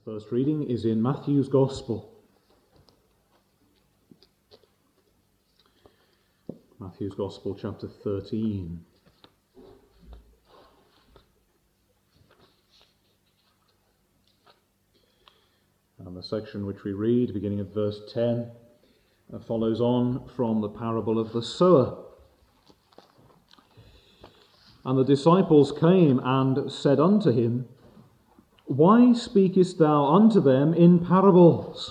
First reading is in Matthew's Gospel. Matthew's Gospel, chapter 13. And the section which we read, beginning at verse 10, follows on from the parable of the sower. And the disciples came and said unto him, Why speakest thou unto them in parables?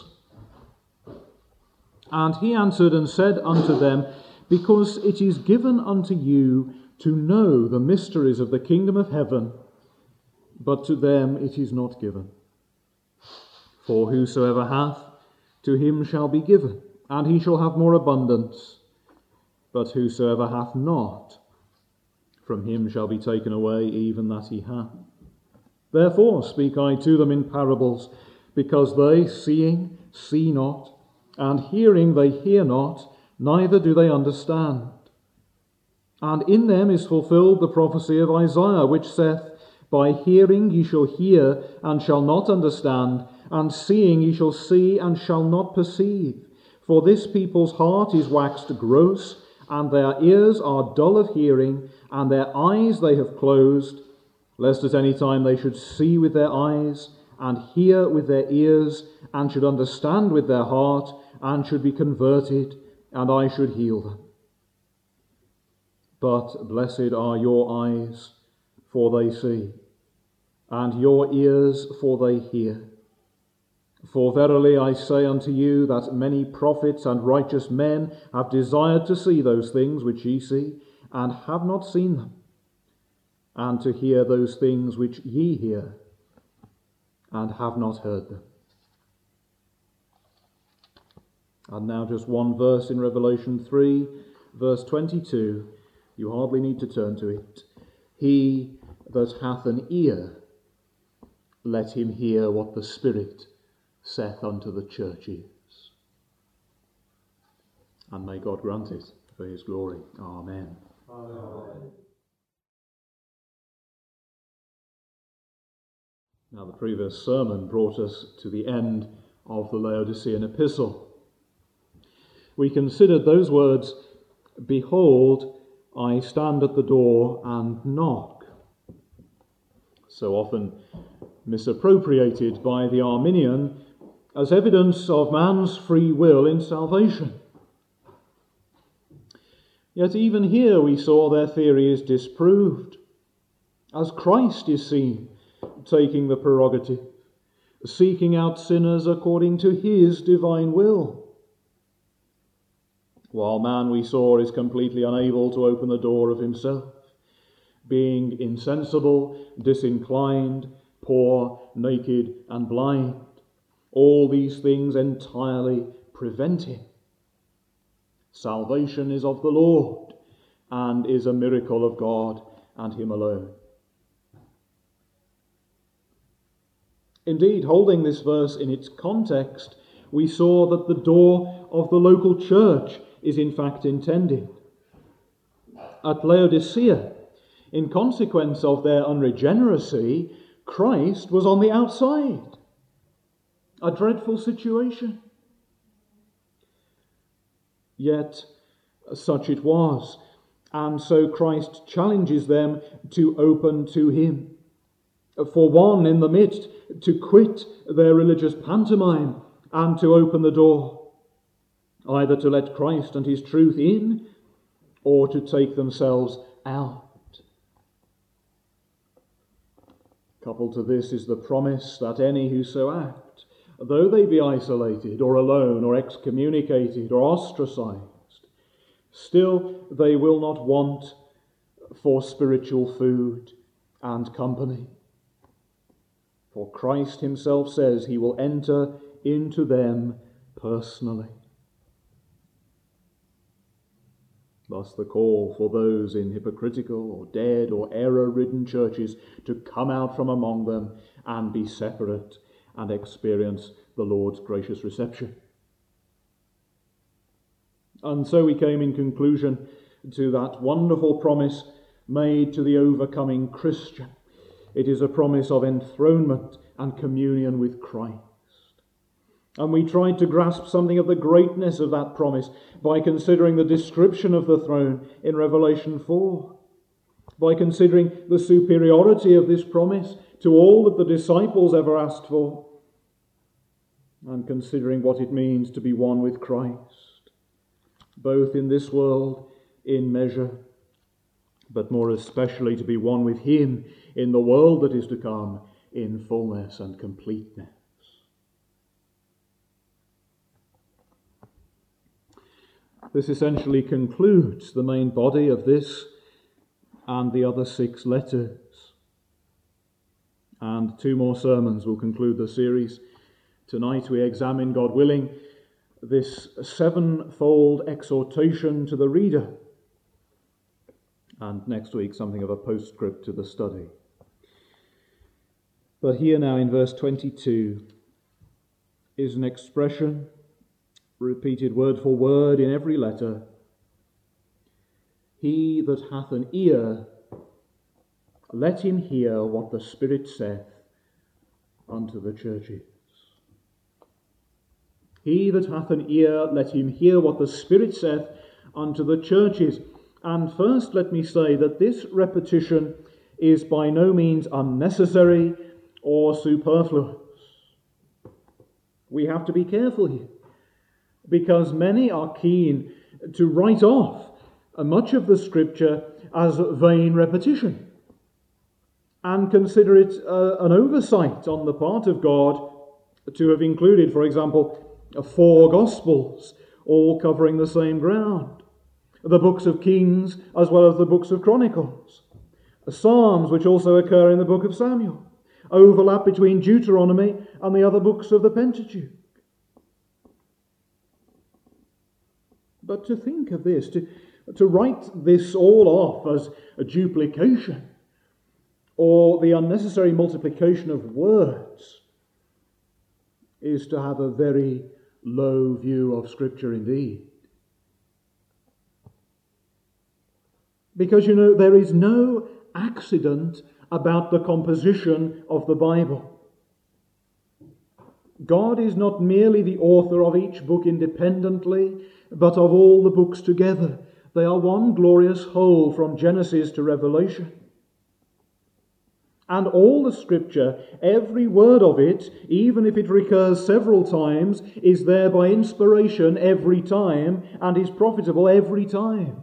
And he answered and said unto them, Because it is given unto you to know the mysteries of the kingdom of heaven, but to them it is not given. For whosoever hath, to him shall be given, and he shall have more abundance. But whosoever hath not, from him shall be taken away even that he hath. Therefore speak I to them in parables, because they, seeing, see not, and hearing they hear not, neither do they understand. And in them is fulfilled the prophecy of Isaiah, which saith, By hearing ye shall hear, and shall not understand, and seeing ye shall see, and shall not perceive. For this people's heart is waxed gross, and their ears are dull of hearing, and their eyes they have closed, lest at any time they should see with their eyes, and hear with their ears, and should understand with their heart, and should be converted, and I should heal them. But blessed are your eyes, for they see, and your ears, for they hear. For verily I say unto you that many prophets and righteous men have desired to see those things which ye see, and have not seen them, and to hear those things which ye hear, and have not heard them. And now just one verse in Revelation 3, verse 22. You hardly need to turn to it. He that hath an ear, let him hear what the Spirit saith unto the churches. And may God grant it for his glory. Amen. Amen. Now the previous sermon brought us to the end of the Laodicean epistle. We considered those words, Behold, I stand at the door and knock, so often misappropriated by the Arminian as evidence of man's free will in salvation. Yet even here we saw their theory is disproved, as Christ is seen taking the prerogative, seeking out sinners according to his divine will. While man, we saw, is completely unable to open the door of himself, being insensible, disinclined, poor, naked, and blind. All these things entirely prevent him. Salvation is of the Lord, and is a miracle of God and him alone. Indeed, holding this verse in its context, we saw that the door of the local church is in fact intended. At Laodicea, in consequence of their unregeneracy, Christ was on the outside. A dreadful situation. Yet such it was, and so Christ challenges them to open to him. For one in the midst, to quit their religious pantomime and to open the door, either to let Christ and his truth in, or to take themselves out. Coupled to this is the promise that any who so act, though they be isolated or alone or excommunicated or ostracized, still they will not want for spiritual food and company. For Christ himself says he will enter into them personally. Thus the call for those in hypocritical or dead or error-ridden churches to come out from among them and be separate and experience the Lord's gracious reception. And so we came in conclusion to that wonderful promise made to the overcoming Christian It is a promise of enthronement and communion with Christ. And we tried to grasp something of the greatness of that promise by considering the description of the throne in Revelation 4, by considering the superiority of this promise to all that the disciples ever asked for, and considering what it means to be one with Christ, both in this world in measure, but more especially to be one with him in the world that is to come in fullness and completeness. This essentially concludes the main body of this and the other 6 letters. And 2 more sermons will conclude the series. Tonight we examine, God willing, this 7-fold exhortation to the reader. And next week something of a postscript to the study. But here now in verse 22 is an expression repeated word for word in every letter. He that hath an ear, let him hear what the Spirit saith unto the churches. He that hath an ear, let him hear what the Spirit saith unto the churches. And first let me say that this repetition is by no means unnecessary or superfluous. We have to be careful here, because many are keen to write off much of the Scripture as vain repetition and consider it an oversight on the part of God to have included, for example, 4 Gospels, all covering the same ground, the books of Kings as well as the books of Chronicles, the Psalms, which also occur in the book of Samuel, overlap between Deuteronomy and the other books of the Pentateuch. But to think of this, to write this all off as a duplication or the unnecessary multiplication of words is to have a very low view of Scripture indeed. Because, there is no accident about the composition of the Bible. God is not merely the author of each book independently, but of all the books together. They are one glorious whole from Genesis to Revelation. And all the Scripture, every word of it, even if it recurs several times, is there by inspiration every time and is profitable every time.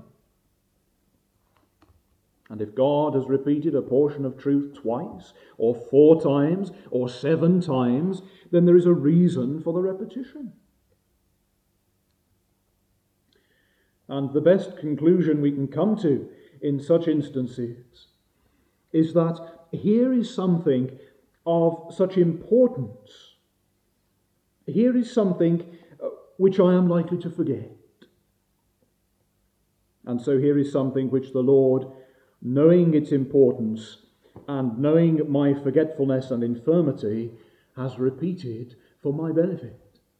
And if God has repeated a portion of truth twice, or 4 times, or 7 times, then there is a reason for the repetition. And the best conclusion we can come to in such instances is that here is something of such importance. Here is something which I am likely to forget. And so here is something which the Lord, knowing its importance and knowing my forgetfulness and infirmity, has repeated for my benefit.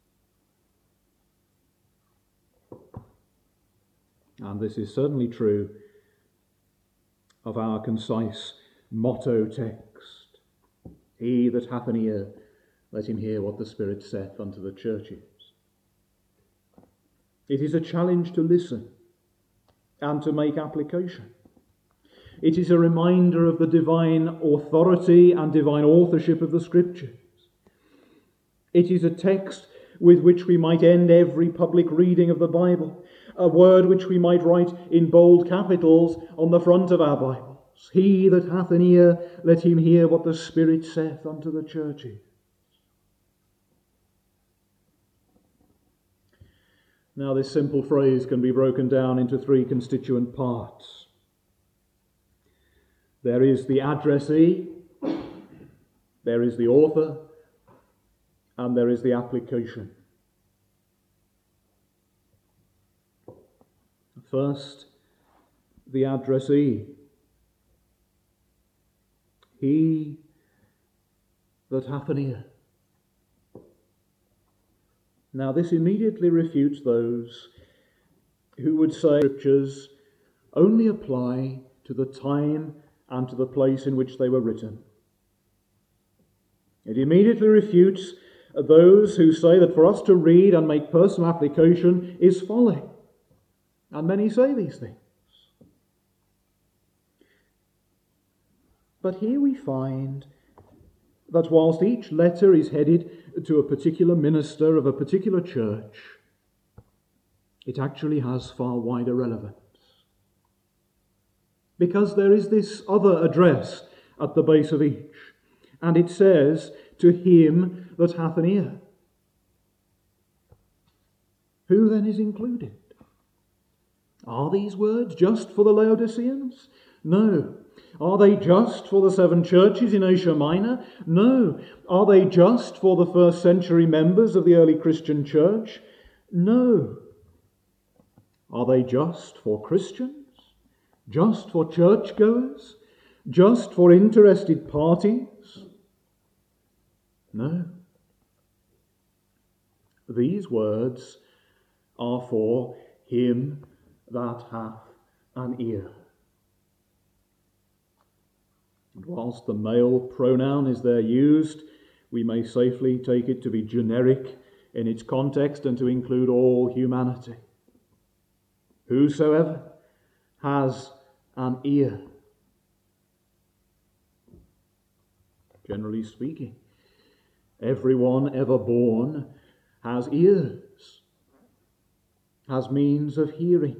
And this is certainly true of our concise motto text. He that hath an ear, let him hear what the Spirit saith unto the churches. It is a challenge to listen and to make application. It is a reminder of the divine authority and divine authorship of the Scriptures. It is a text with which we might end every public reading of the Bible, a word which we might write in bold capitals on the front of our Bibles. He that hath an ear, let him hear what the Spirit saith unto the churches. Now this simple phrase can be broken down into 3 constituent parts. There is the addressee, there is the author, and there is the application. First, the addressee. He that hath an ear. Now this immediately refutes those who would say Scriptures only apply to the time and to the place in which they were written. It immediately refutes those who say that for us to read and make personal application is folly. And many say these things. But here we find that whilst each letter is headed to a particular minister of a particular church, it actually has far wider relevance. Because there is this other address at the base of each, and it says, "To him that hath an ear." Who then is included? Are these words just for the Laodiceans? No. Are they just for the 7 churches in Asia Minor? No. Are they just for the first century members of the early Christian church? No. Are they just for Christians? Just for churchgoers? Just for interested parties? No. These words are for him that hath an ear. And whilst the male pronoun is there used, we may safely take it to be generic in its context and to include all humanity. Whosoever has an ear. Generally speaking, everyone ever born has ears, has means of hearing.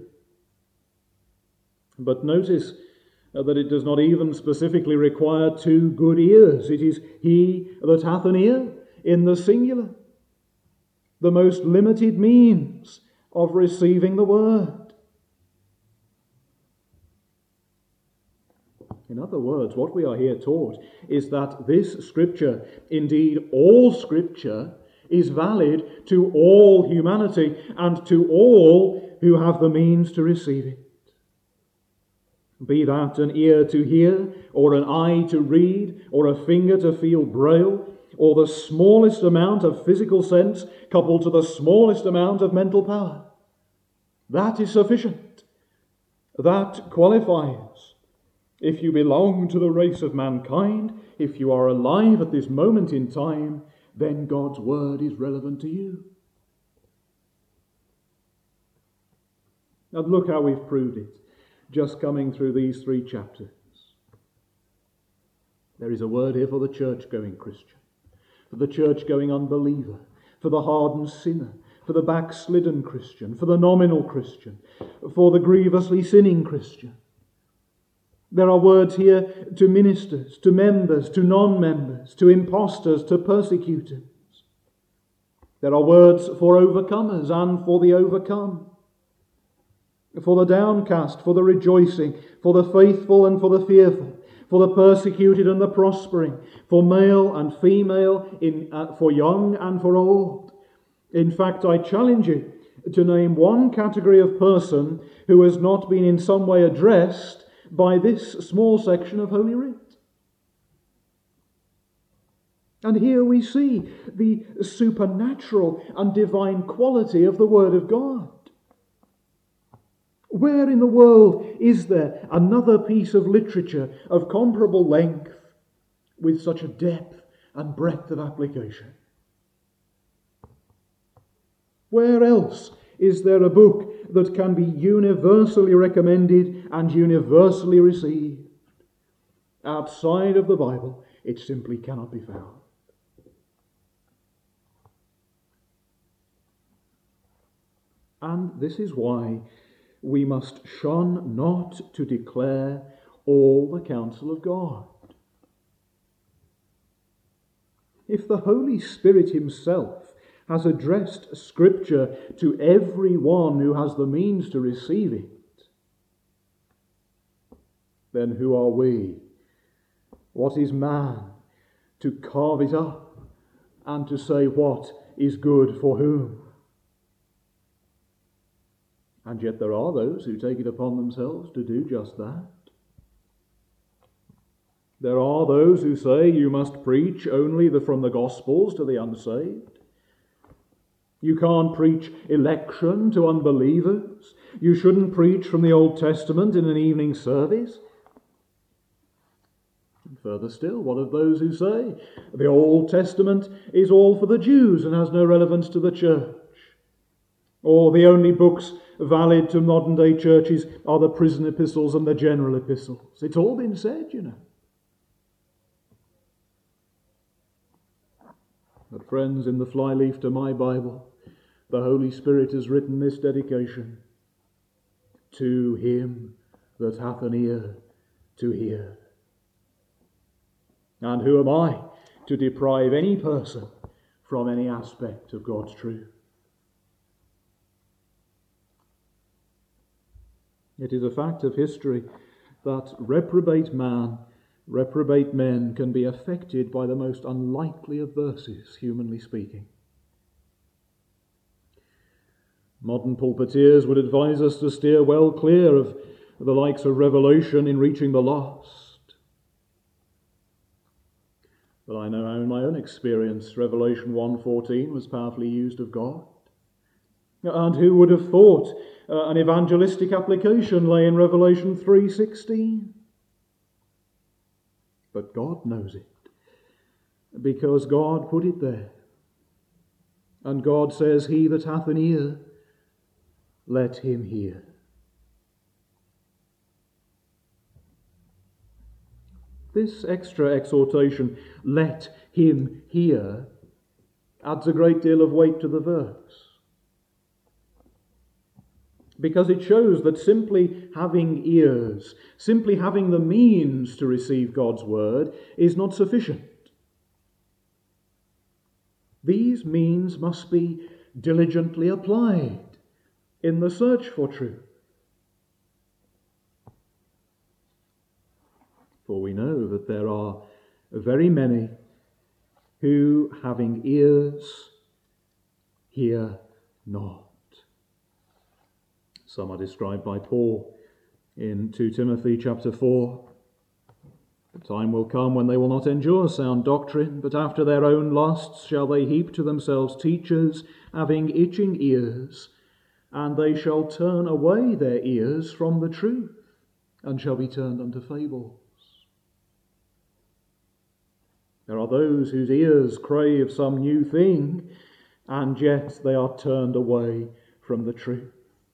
But notice that it does not even specifically require 2 good ears. It is he that hath an ear in the singular, the most limited means of receiving the word. In other words, what we are here taught is that this Scripture, indeed all Scripture, is valid to all humanity and to all who have the means to receive it. Be that an ear to hear, or an eye to read, or a finger to feel braille, or the smallest amount of physical sense coupled to the smallest amount of mental power. That is sufficient. That qualifies. If you belong to the race of mankind, if you are alive at this moment in time, then God's word is relevant to you. Now look how we've proved it, just coming through these 3 chapters. There is a word here for the church-going Christian, for the church-going unbeliever, for the hardened sinner, for the backslidden Christian, for the nominal Christian, for the grievously sinning Christian. There are words here to ministers, to members, to non-members, to impostors, to persecutors. There are words for overcomers and for the overcome, for the downcast, for the rejoicing, for the faithful and for the fearful, for the persecuted and the prospering, for male and female, for young and for old. In fact, I challenge you to name one category of person who has not been in some way addressed by this small section of Holy Writ. And here we see the supernatural and divine quality of the Word of God. Where in the world is there another piece of literature of comparable length with such a depth and breadth of application? Where else is there a book that can be universally recommended and universally received? Outside of the Bible, it simply cannot be found. And this is why we must shun not to declare all the counsel of God. If the Holy Spirit himself has addressed Scripture to everyone who has the means to receive it, then who are we? What is man to carve it up and to say what is good for whom? And yet there are those who take it upon themselves to do just that. There are those who say you must preach only from the Gospels to the unsaved. You can't preach election to unbelievers. You shouldn't preach from the Old Testament in an evening service. In Further still, what of those who say the Old Testament is all for the Jews and has no relevance to the church? Or the only books valid to modern day churches are the prison epistles and the general epistles? It's all been said, you know. But friends, in the flyleaf to my Bible, the Holy Spirit has written this dedication: to him that hath an ear to hear. And who am I to deprive any person from any aspect of God's truth? It is a fact of history that reprobate men can be affected by the most unlikely of verses, humanly speaking. Modern pulpiteers would advise us to steer well clear of the likes of Revelation in reaching the lost. But I know in my own experience, Revelation 1:14 was powerfully used of God. And who would have thought an evangelistic application lay in Revelation 3:16? But God knows it, because God put it there. And God says, he that hath an ear, let him hear. This extra exhortation, let him hear, adds a great deal of weight to the verse, because it shows that simply having ears, simply having the means to receive God's word, is not sufficient. These means must be diligently applied in the search for truth. For we know that there are very many who, having ears, hear not. Some are described by Paul in 2 Timothy chapter 4. The time will come when they will not endure sound doctrine, but after their own lusts shall they heap to themselves teachers, having itching ears, and they shall turn away their ears from the truth, and shall be turned unto fables. There are those whose ears crave some new thing, and yet they are turned away from the truth.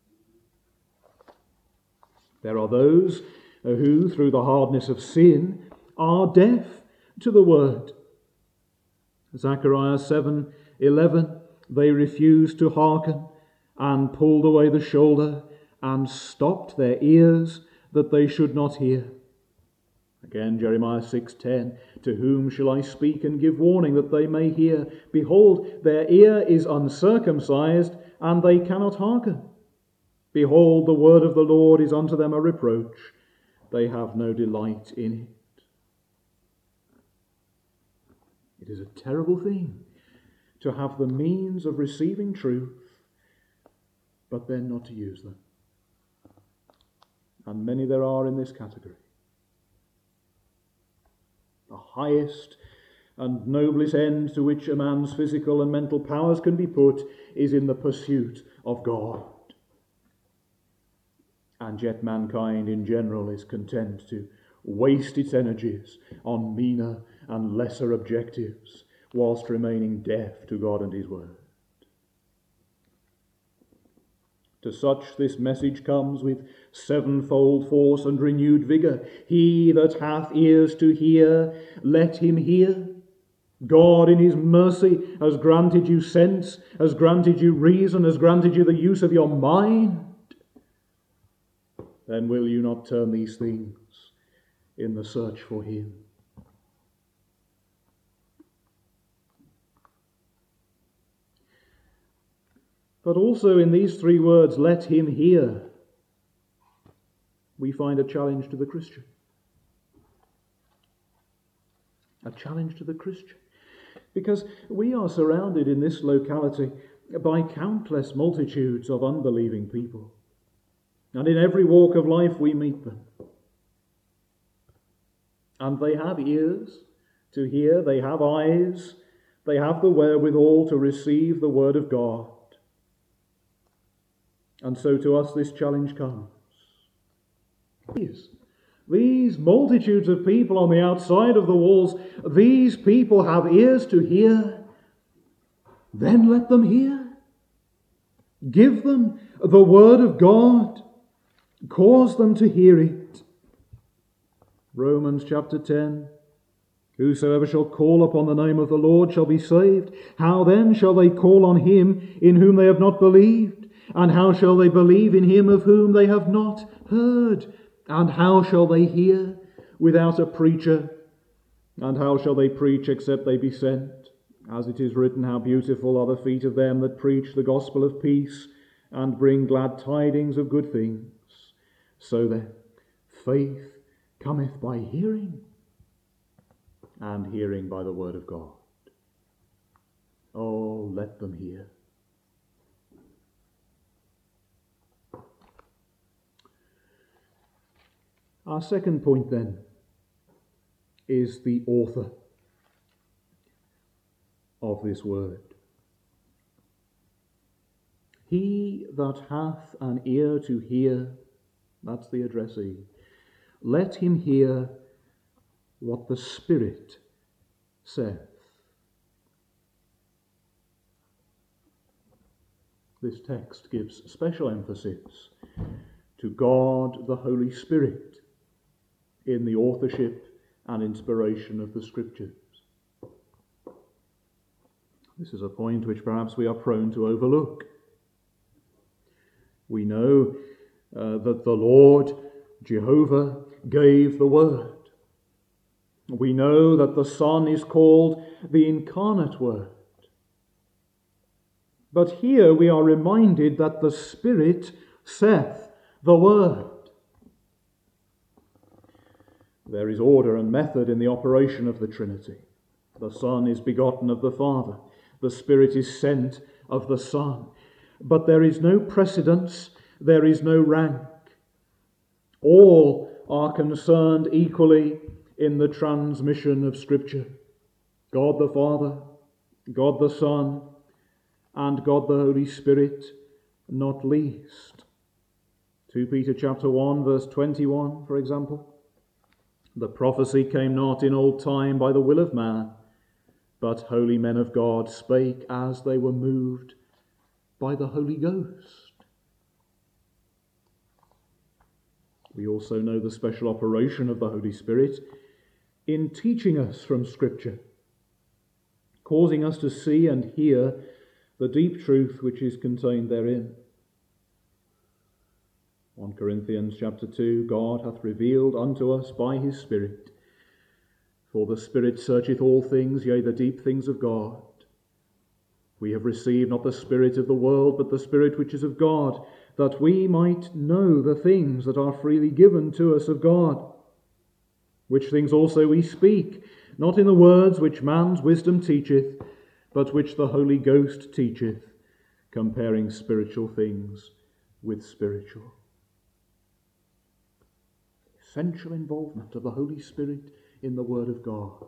There are those who, through the hardness of sin, are deaf to the word. Zechariah 7:11, they refused to hearken, and pulled away the shoulder, and stopped their ears, that they should not hear. Again, Jeremiah 6:10, to whom shall I speak and give warning that they may hear? Behold, their ear is uncircumcised, and they cannot hearken. Behold, the word of the Lord is unto them a reproach. They have no delight in it. It is a terrible thing to have the means of receiving truth, but then not to use them. And many there are in this category. The highest and noblest end to which a man's physical and mental powers can be put is in the pursuit of God. And yet mankind in general is content to waste its energies on meaner and lesser objectives, whilst remaining deaf to God and his word. To such this message comes with sevenfold force and renewed vigour. He that hath ears to hear, let him hear. God in his mercy has granted you sense, has granted you reason, has granted you the use of your mind. Then will you not turn these things in the search for him? But also in these three words, let him hear, we find a challenge to the Christian. A challenge to the Christian. Because we are surrounded in this locality by countless multitudes of unbelieving people. And in every walk of life we meet them. And they have ears to hear, they have eyes, they have the wherewithal to receive the word of God. And so to us this challenge comes. Ears These multitudes of people on the outside of the walls, these people have ears to hear. Then let them hear. Give them the word of God. Cause them to hear it. Romans chapter 10. Whosoever shall call upon the name of the Lord shall be saved. How then shall they call on him in whom they have not believed? And how shall they believe in him of whom they have not heard? And how shall they hear without a preacher? And how shall they preach except they be sent? As it is written, how beautiful are the feet of them that preach the gospel of peace and bring glad tidings of good things. So then, faith cometh by hearing, and hearing by the word of God. Oh, let them hear. Our second point then is the author of this word. He that hath an ear to hear, that's the addressee, let him hear what the Spirit saith. This text gives special emphasis to God the Holy Spirit in the authorship and inspiration of the Scriptures. This is a point which perhaps we are prone to overlook. We know that the Lord, Jehovah, gave the Word. We know that the Son is called the incarnate Word. But here we are reminded that the Spirit saith the Word. There is order and method in the operation of the Trinity. The Son is begotten of the Father. The Spirit is sent of the Son. But there is no precedence, there is no rank. All are concerned equally in the transmission of Scripture. God the Father, God the Son, and God the Holy Spirit, not least. 2 Peter chapter 1, verse 21, for example. The prophecy came not in old time by the will of man, but holy men of God spake as they were moved by the Holy Ghost. We also know the special operation of the Holy Spirit in teaching us from Scripture, causing us to see and hear the deep truth which is contained therein. 1 Corinthians chapter 2, God hath revealed unto us by his Spirit. For the Spirit searcheth all things, yea, the deep things of God. We have received not the spirit of the world, but the Spirit which is of God, that we might know the things that are freely given to us of God. Which things also we speak, not in the words which man's wisdom teacheth, but which the Holy Ghost teacheth, comparing spiritual things with spiritual. Essential involvement of the Holy Spirit in the Word of God.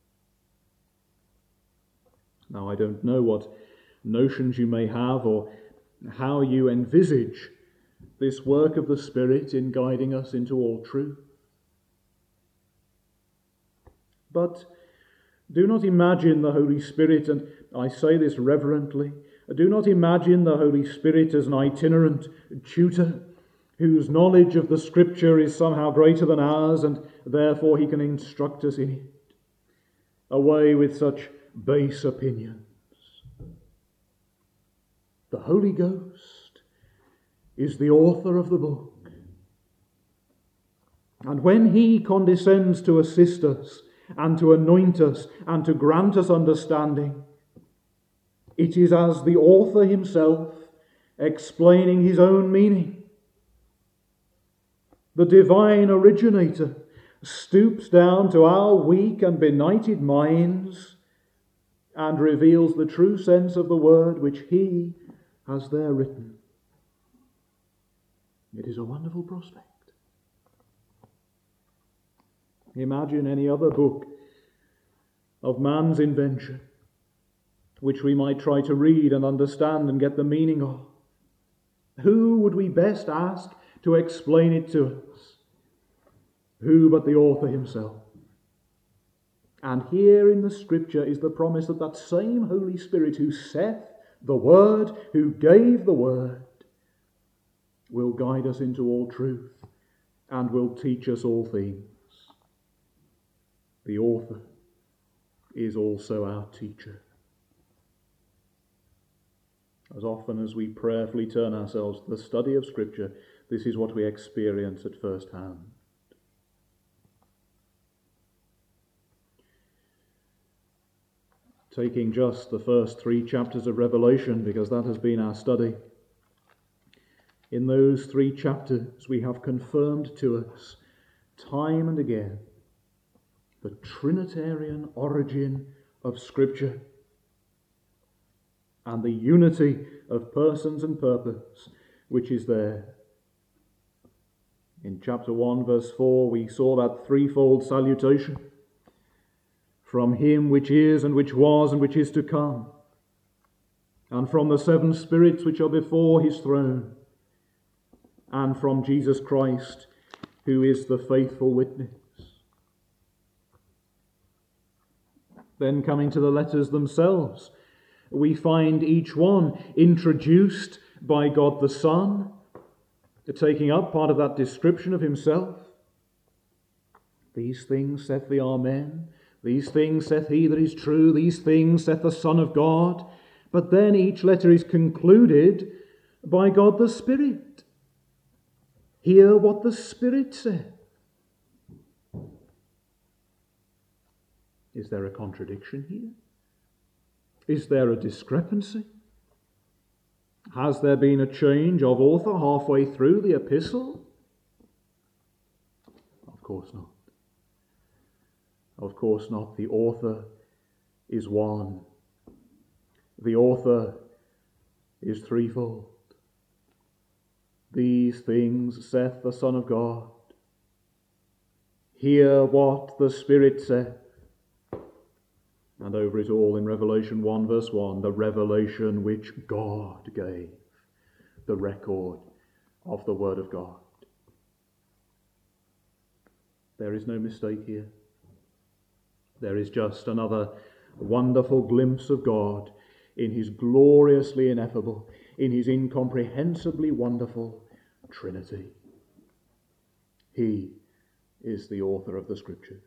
Now, I don't know what notions you may have or how you envisage this work of the Spirit in guiding us into all truth. But do not imagine the Holy Spirit, and I say this reverently, do not imagine the Holy Spirit as an itinerant tutor whose knowledge of the Scripture is somehow greater than ours, and therefore he can instruct us in it. Away with such base opinions. The Holy Ghost is the author of the book. And when he condescends to assist us and to anoint us and to grant us understanding, it is as the author himself explaining his own meaning. The divine originator stoops down to our weak and benighted minds and reveals the true sense of the word which he has there written. It is a wonderful prospect. Imagine any other book of man's invention which we might try to read and understand and get the meaning of. Who would we best ask to explain it to us? Who but the author himself? And here in the Scripture is the promise that that same Holy Spirit who saith the Word, who gave the Word, will guide us into all truth and will teach us all things. The author is also our teacher. As often as we prayerfully turn ourselves to the study of Scripture, this is what we experience at first hand. Taking just the first 3 chapters of Revelation, because that has been our study. In those 3 chapters we have confirmed to us time and again the Trinitarian origin of Scripture and the unity of persons and purpose which is there. In chapter 1 verse 4 we saw that threefold salutation: from him which is and which was and which is to come, and from the 7 spirits which are before his throne, and from Jesus Christ, who is the faithful witness. Then coming to the letters themselves, we find each one introduced by God the Son, taking up part of that description of himself. These things saith the Amen. These things saith he that is true. These things saith the Son of God. But then each letter is concluded by God the Spirit. Hear what the Spirit said. Is there a contradiction here? Is there a discrepancy? Has there been a change of author halfway through the epistle? Of course not. Of course not. The author is one. The author is threefold. These things saith the Son of God. Hear what the Spirit saith. And over it all in Revelation 1 verse 1, the revelation which God gave, the record of the Word of God. There is no mistake here. There is just another wonderful glimpse of God in his gloriously ineffable, in his incomprehensibly wonderful Trinity. He is the author of the Scriptures.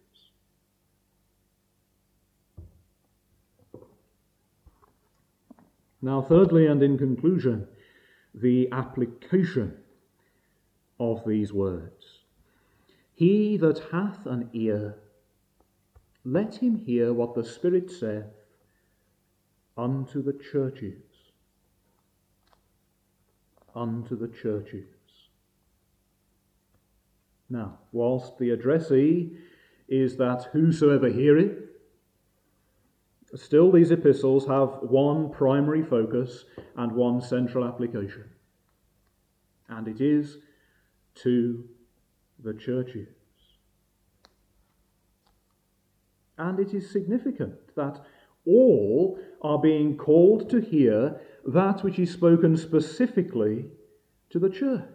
Now, thirdly, and in conclusion, the application of these words. He that hath an ear, let him hear what the Spirit saith unto the churches. Unto the churches. Now, whilst the addressee is that whosoever heareth, still these epistles have one primary focus and one central application. And it is to the churches. And it is significant that all are being called to hear that which is spoken specifically to the church.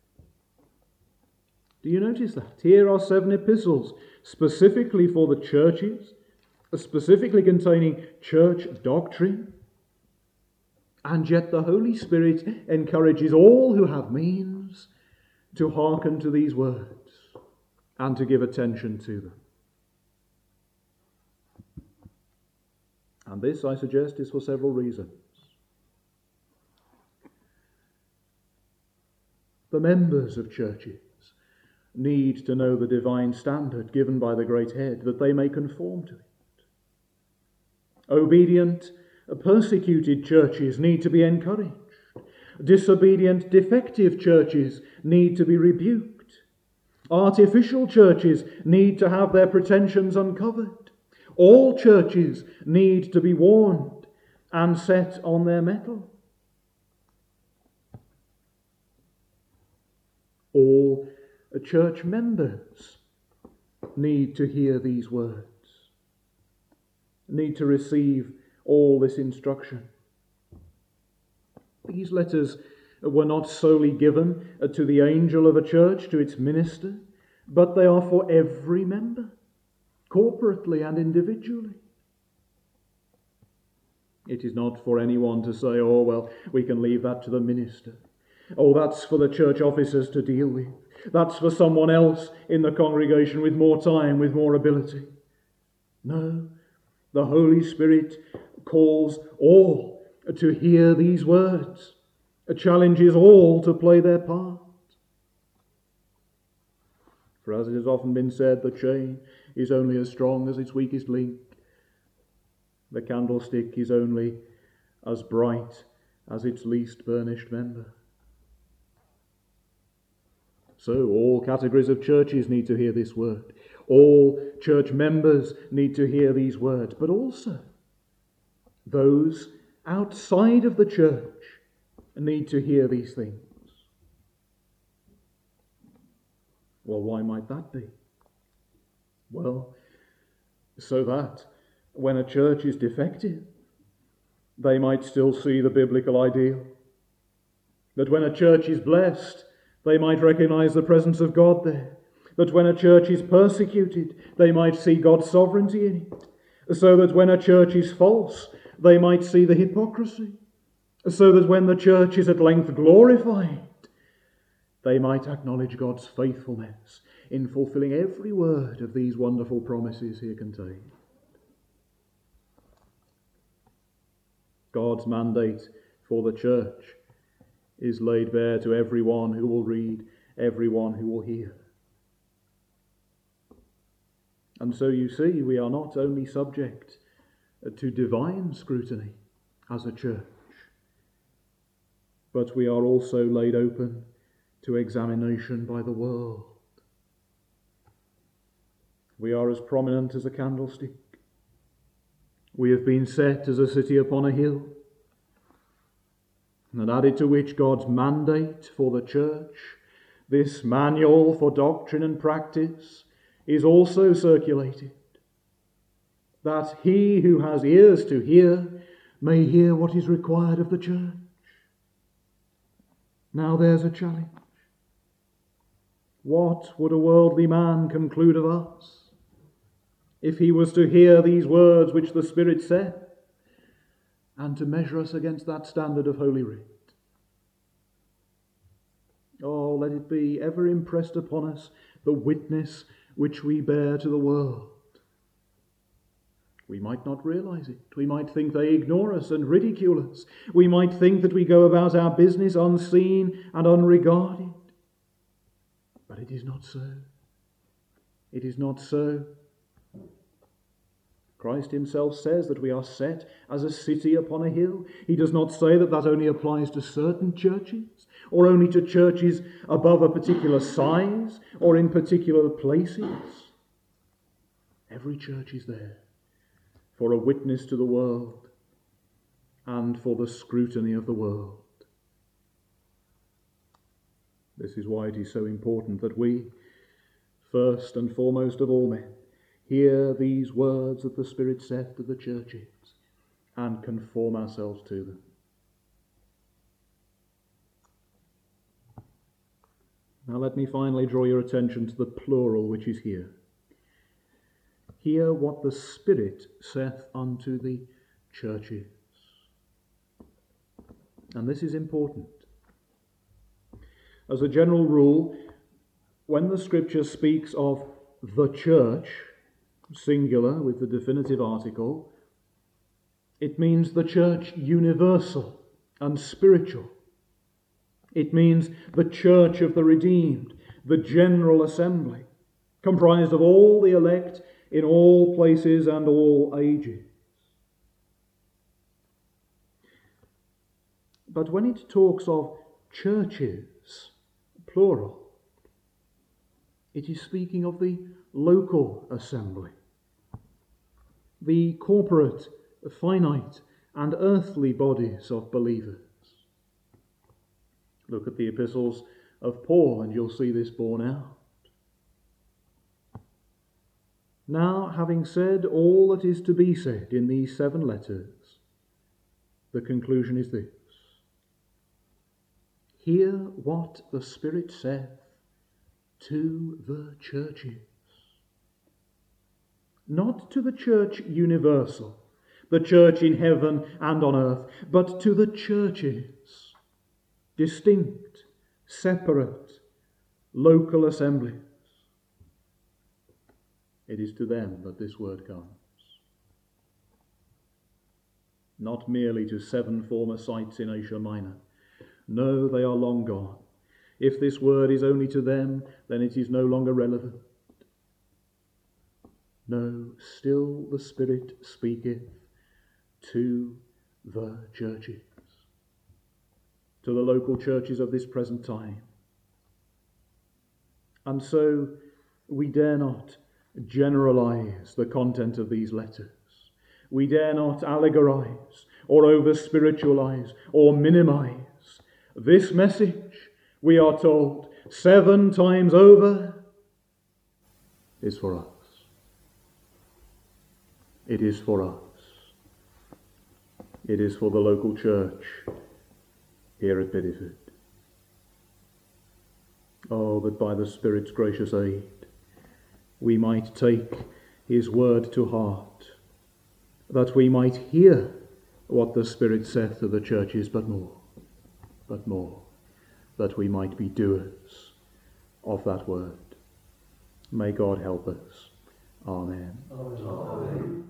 Do you notice that? Here are 7 epistles specifically for the churches, specifically containing church doctrine, and yet the Holy Spirit encourages all who have means to hearken to these words and to give attention to them. And this, I suggest, is for several reasons. The members of churches need to know the divine standard given by the great head, that they may conform to it. Obedient, persecuted churches need to be encouraged. Disobedient, defective churches need to be rebuked. Artificial churches need to have their pretensions uncovered. All churches need to be warned and set on their mettle. All church members need to hear these words, need to receive all this instruction. These letters were not solely given to the angel of a church, to its minister, but they are for every member, corporately and individually. It is not for anyone to say, oh, well, we can leave that to the minister. Oh, that's for the church officers to deal with. That's for someone else in the congregation with more time, with more ability. No, the Holy Spirit calls all to hear these words, challenges all to play their part. For as it has often been said, the chain is only as strong as its weakest link. The candlestick is only as bright as its least burnished member. So all categories of churches need to hear this word. All church members need to hear these words, but also those outside of the church need to hear these things. Well, why might that be? Well, so that when a church is defective, they might still see the biblical ideal. That when a church is blessed, they might recognize the presence of God there. That when a church is persecuted, they might see God's sovereignty in it. So that when a church is false, they might see the hypocrisy. So that when the church is at length glorified, they might acknowledge God's faithfulness in fulfilling every word of these wonderful promises here contained. God's mandate for the church is laid bare to everyone who will read, everyone who will hear. And so you see, we are not only subject to divine scrutiny as a church, but we are also laid open to examination by the world. We are as prominent as a candlestick. We have been set as a city upon a hill, and added to which God's mandate for the church, this manual for doctrine and practice, is also circulated, that he who has ears to hear may hear what is required of the church. Now there's a challenge. What would a worldly man conclude of us if he was to hear these words which the Spirit said and to measure us against that standard of Holy Writ? Oh, let it be ever impressed upon us the witness which we bear to the world. We might not realize it. We might think they ignore us and ridicule us. We might think that we go about our business unseen and unregarded. But it is not so. It is not so. Christ himself says that we are set as a city upon a hill. He does not say that that only applies to certain churches, or only to churches above a particular size, or in particular places. Every church is there for a witness to the world and for the scrutiny of the world. This is why it is so important that we, first and foremost of all men, hear these words that the Spirit saith to the churches and conform ourselves to them. Now let me finally draw your attention to the plural which is here. Hear what the Spirit saith unto the churches. And this is important. As a general rule, when the Scripture speaks of the church, singular with the definitive article, it means the church universal and spiritual. It means the church of the redeemed, the general assembly, comprised of all the elect in all places and all ages. But when it talks of churches, plural, it is speaking of the local assembly, the corporate, finite, and earthly bodies of believers. Look at the epistles of Paul and you'll see this borne out. Now, having said all that is to be said in these 7 letters, the conclusion is this: hear what the Spirit saith to the churches. Not to the church universal, the church in heaven and on earth, but to the churches, distinct, separate, local assemblies. It is to them that this word comes. Not merely to 7 former sites in Asia Minor. No, they are long gone. If this word is only to them, then it is no longer relevant. No, still the Spirit speaketh to the churches, to the local churches of this present time. And so we dare not generalize the content of these letters. We dare not allegorize or over-spiritualize or minimize. This message, we are told 7 times over, is for us. It is for us. It is for the local church here at Bideford. Oh, that by the Spirit's gracious aid we might take his word to heart, that we might hear what the Spirit saith to the churches, but more, that we might be doers of that word. May God help us. Amen. Amen.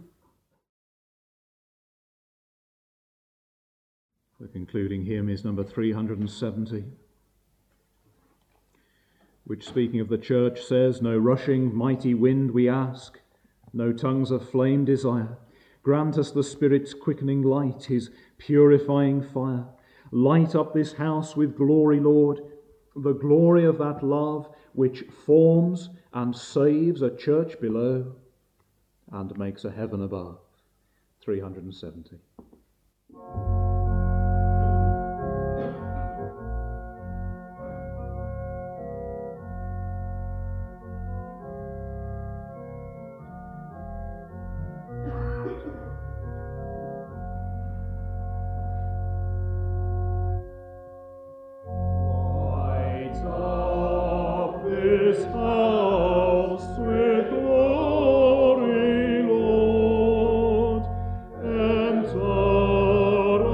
The concluding hymn is number 370, which, speaking of the church, says, "No rushing mighty wind we ask, no tongues of flame desire. Grant us the Spirit's quickening light, his purifying fire. Light up this house with glory, Lord, the glory of that love which forms and saves a church below and makes a heaven above." 370. Enter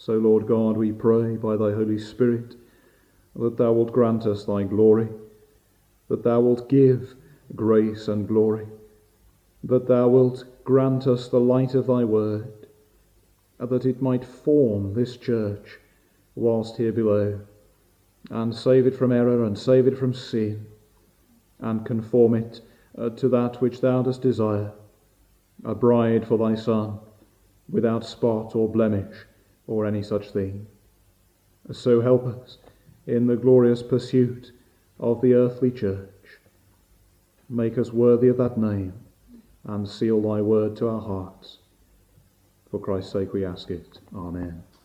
So, Lord God, we pray by thy Holy Spirit that thou wilt grant us thy glory, that thou wilt give grace and glory, that thou wilt grant us the light of thy word, that it might form this church whilst here below, and save it from error and save it from sin, and conform it to that which thou dost desire, a bride for thy Son, without spot or blemish or any such thing. So help us in the glorious pursuit of the earthly church. Make us worthy of that name, and seal thy word to our hearts. For Christ's sake we ask it. Amen.